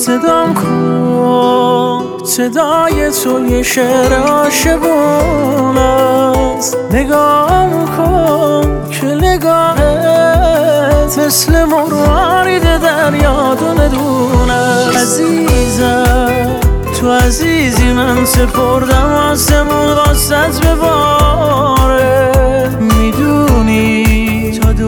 صدام کن، صدای تو یه شعر عاشقون است. نگام کن که نگاهت مثل مروارید دریا دونه دونه. عزیزم تو عزیزی، من سپردم آسمون واسط بباره. میدونی تا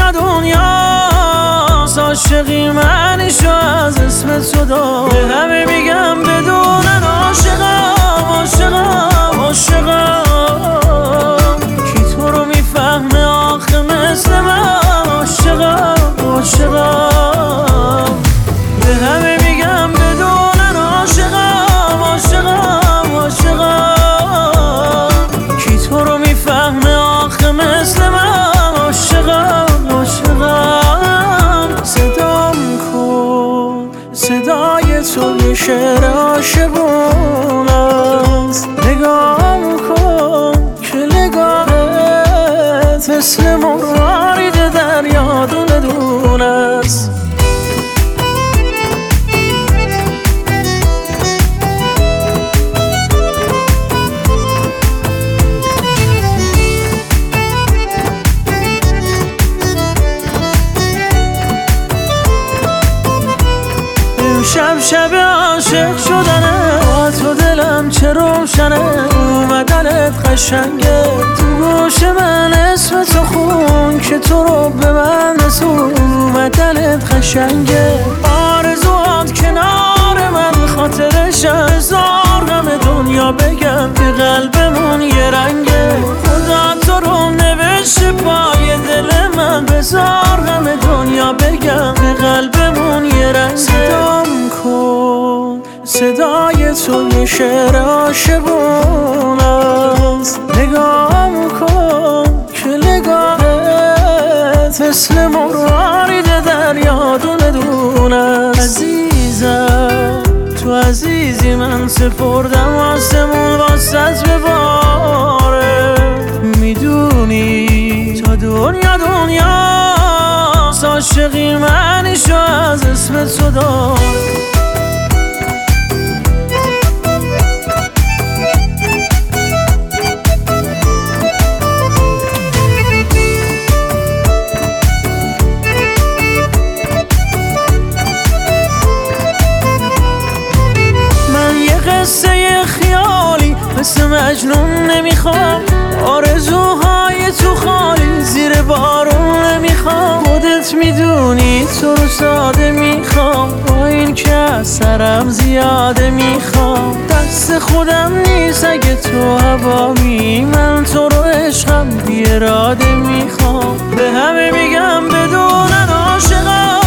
دنیاست عاشقی منیشو از اسم تو دار. به همه میگم بدونن عاشقم عاشقم عاشقم. کی تو رو میفهمه آخه مثل من عاشقم عاشقم. به همه میگم بدونن عاشقم عاشقم عاشقم. کی تو رو میفهمه آخه مثل من عاشقم عاشقم. صدام کن، صدای تو یه شعر عاشقون است. نگام کن که نگاهت مثل مروارید دریا دونه دونه است. شب شب عاشق شدنه، با تو دلم چه روشنه. اومدنت قشنگه تو گوش من اسم تو خون که تو رو به من رسون. اومدنت قشنگه آرزوات کنار من خاطرش هزار غم دنیا بگم که قلبمون یه رنگه. خدا تو رو نوشته پای دل من بذار غم دنیا بگم که قلبمون یه رنگه. صدام کن، صدای تو یه شعر عاشقون است. نگام کن که نگاهت مثل مروارید دریا دونه دونه. عزیزم تو عزیزی، من سپردم آسمون واسط بباره. میدونی تا دنیاست عاشقی منیشو از اسم تو دار. قصه خیالی مثل مجنون نمیخوام. آرزوهای تو خالی زیر بارون نمیخوام. خودت میدونی تو رو ساده میخوام، با این که اثرم زیاده میخوام. دست خودم نیست اگه تو هوامی، من تو رو عشقم بی اراده میخوام. به همه میگم بدونن عاشقم